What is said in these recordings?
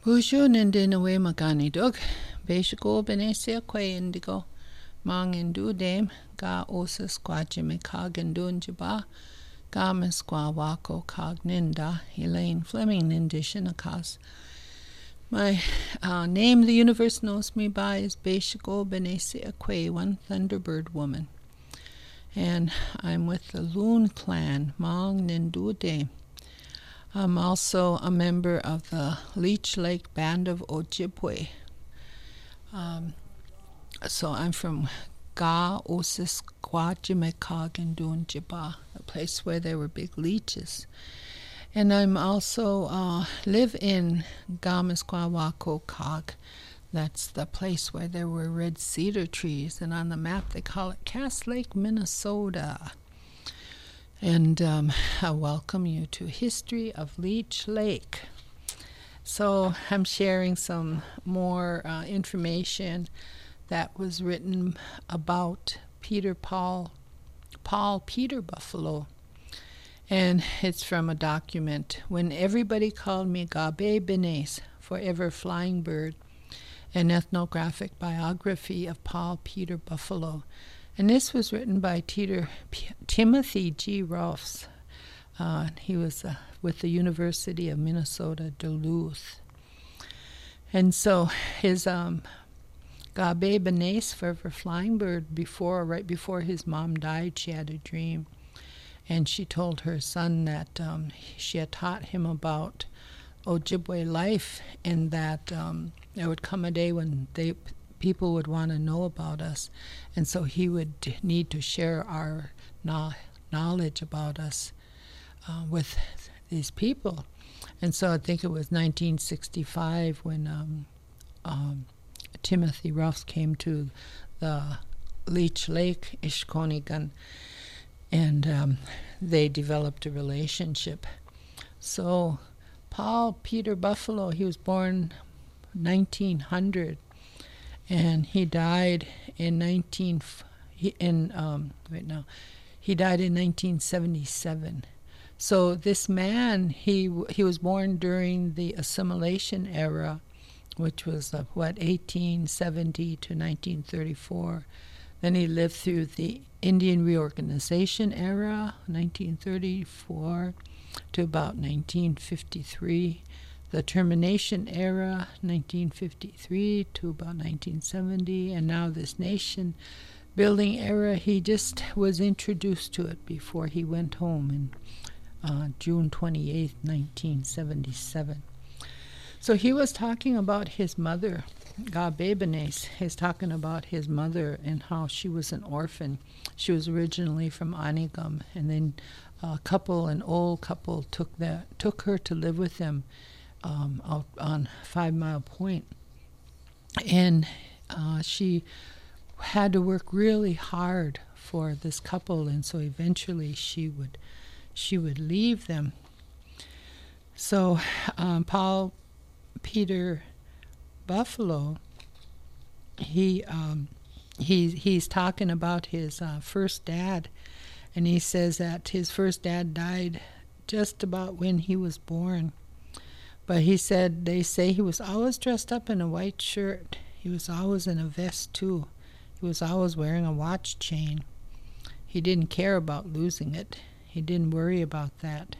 Bushu nindinawe magani dog, Beshiko benesia que indigo, Mang indu dame, Ga osa squajime cogandun jaba, Gamen squawako cogninda, Elaine Fleming nindishinakas. My name the universe knows me by is Beshiko benesia que, one Thunderbird woman. And I'm with the Loon clan, Mang nindu dame. I'm also a member of the Leech Lake Band of Ojibwe. So I'm from Ga Osisquajimekagandun Jiba, a place where there were big leeches. And I'm also live in Gamisquawako-Cog. That's the place where there were red cedar trees, and on the map they call it Cass Lake, Minnesota. And I welcome you to History of Leech Lake. So I'm sharing some more information that was written about Paul Peter Buffalo. And it's from a document, When Everybody Called Me Gabe Benes, Forever Flying Bird, an ethnographic biography of Paul Peter Buffalo. And this was written by Timothy G. Rolfs. He was with the University of Minnesota, Duluth. And so his Gabe Benes, Forever Flying Bird, right before his mom died, she had a dream. And she told her son that she had taught him about Ojibwe life, and that there would come a day when people would want to know about us, and so he would need to share our knowledge about us with these people. And so I think it was 1965 when Timothy Ruffs came to the Leech Lake, Ishkonigan, and they developed a relationship. So Paul Peter Buffalo, he was born 1900, and he died in 1977. So this man, he was born during the assimilation era, which was 1870 to 1934. Then he lived through the Indian Reorganization era, 1934 to about 1953. The Termination era, 1953 to about 1970, and now this nation building era, he just was introduced to it before he went home in June 28, 1977. So he was talking about his mother, Gabe Benes. He's talking about his mother and how she was an orphan. She was originally from Anigam, and then an old couple took her to live with them out on 5 Mile Point. And she had to work really hard for this couple, and so eventually she would leave them. So Paul Peter Buffalo, he's talking about his first dad, and he says that his first dad died just about when he was born. But he said, they say he was always dressed up in a white shirt. He was always in a vest too. He was always wearing a watch chain. He didn't care about losing it. He didn't worry about that.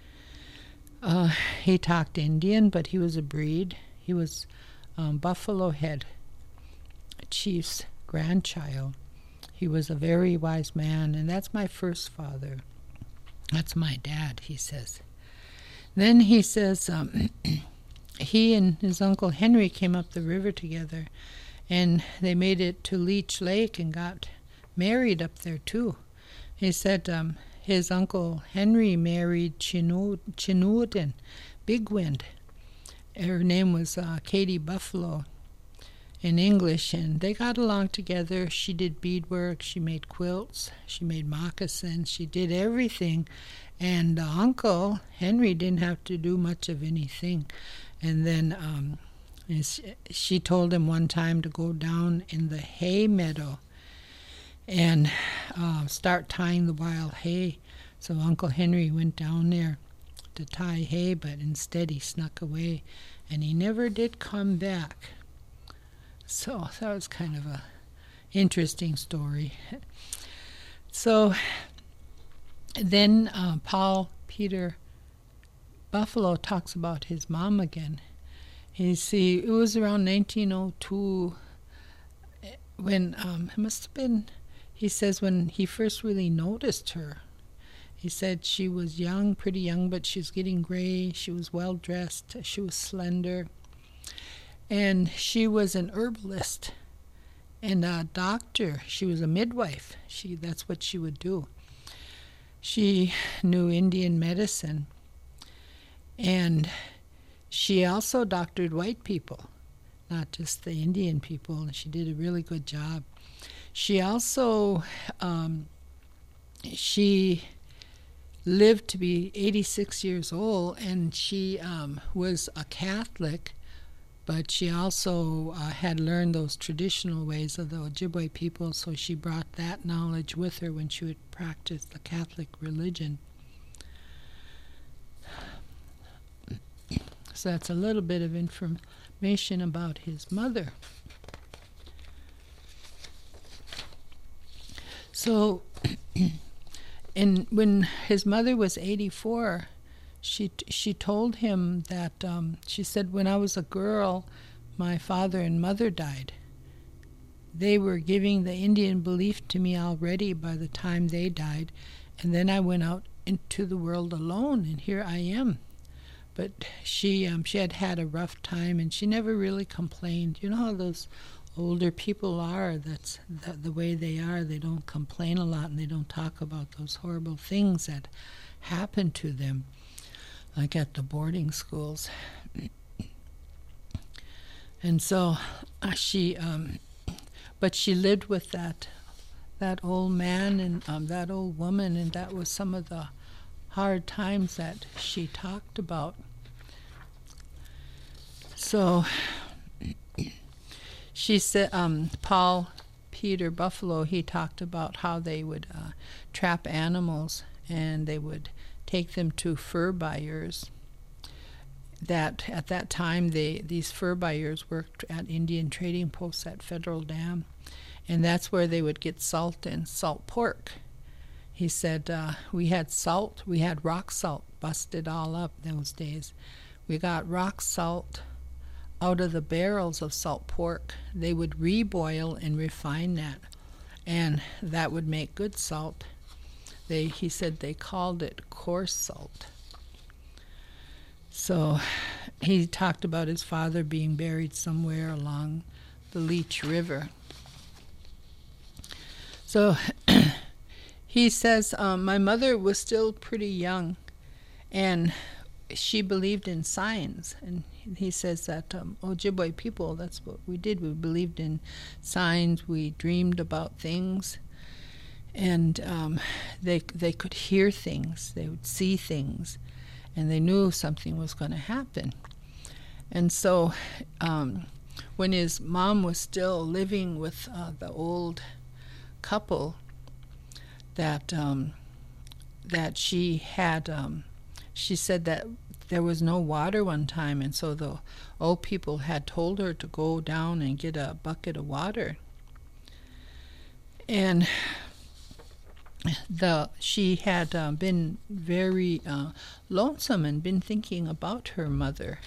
He talked Indian, but he was a breed. He was Buffalo Head Chief's grandchild. He was a very wise man, and that's my first father. That's my dad, he says. Then he says he and his Uncle Henry came up the river together, and they made it to Leech Lake and got married up there too. He said his Uncle Henry married Chinoodan, Big Wind. Her name was Katie Buffalo in English, and they got along together. She did beadwork, she made quilts, she made moccasins, she did everything. And Uncle Henry didn't have to do much of anything. And then she told him one time to go down in the hay meadow and start tying the wild hay. So Uncle Henry went down there to tie hay, but instead he snuck away, and he never did come back. So that was kind of a interesting story. So then Paul Peter Buffalo talks about his mom again. You see, it was around 1902 when it must have been, he says, when he first really noticed her. He said she was young, pretty young, but she was getting gray. She was well dressed. She was slender. And she was an herbalist and a doctor. She was a midwife. That's what she would do. She knew Indian medicine. And she also doctored white people, not just the Indian people. She did a really good job. She also, she lived to be 86 years old, and she was a Catholic, but she also had learned those traditional ways of the Ojibwe people, so she brought that knowledge with her when she would practice the Catholic religion. So that's a little bit of information about his mother. So, and when his mother was 84, she told him that, she said, when I was a girl, my father and mother died. They were giving the Indian belief to me already by the time they died, and then I went out into the world alone, and here I am. But she had a rough time, and she never really complained. You know how those older people are, that's the way they are. They don't complain a lot, and they don't talk about those horrible things that happen to them, like at the boarding schools. And so but she lived with that old man and that old woman, and that was some of the hard times that she talked about. So she said, Paul Peter Buffalo, he talked about how they would trap animals, and they would take them to fur buyers. That at that time these fur buyers worked at Indian trading posts at Federal Dam, and that's where they would get salt and salt pork. He said, we had salt, we had rock salt, busted all up those days. We got rock salt out of the barrels of salt pork. They would reboil and refine that, and that would make good salt. He said they called it coarse salt. So he talked about his father being buried somewhere along the Leech River. So he says, my mother was still pretty young, and she believed in signs. And he says that Ojibwe people, that's what we did. We believed in signs. We dreamed about things. And they could hear things. They would see things. And they knew something was going to happen. And so when his mom was still living with the old couple, that she had, she said that there was no water one time, and so the old people had told her to go down and get a bucket of water. And she had been very lonesome and been thinking about her mother.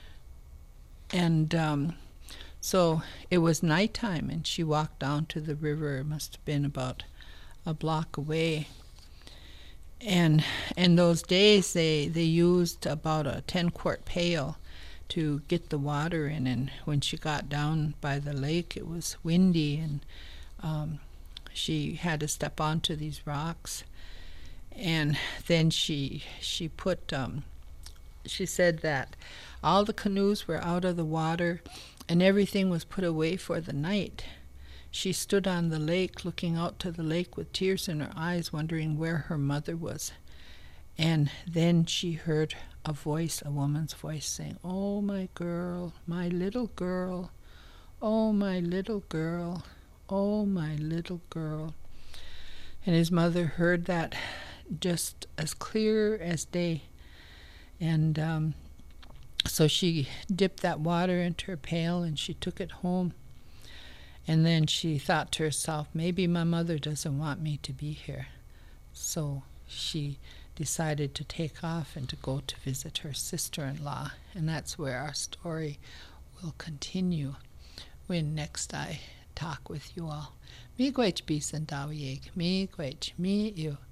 And so it was nighttime, and she walked down to the river. It must have been about a block away. And in those days, they used about a 10-quart pail to get the water in. And when she got down by the lake, it was windy, and she had to step onto these rocks. And then she put, she said that all the canoes were out of the water and everything was put away for the night. She stood on the lake, looking out to the lake with tears in her eyes, wondering where her mother was. And then she heard a voice, a woman's voice, saying, "Oh, my girl, my little girl, oh, my little girl, oh, my little girl." And his mother heard that just as clear as day. And so she dipped that water into her pail and she took it home. And then she thought to herself, maybe my mother doesn't want me to be here. So she decided to take off and to go to visit her sister-in-law. And that's where our story will continue when next I talk with you all. Miigwech bisan dawieg, miigwech mi iu.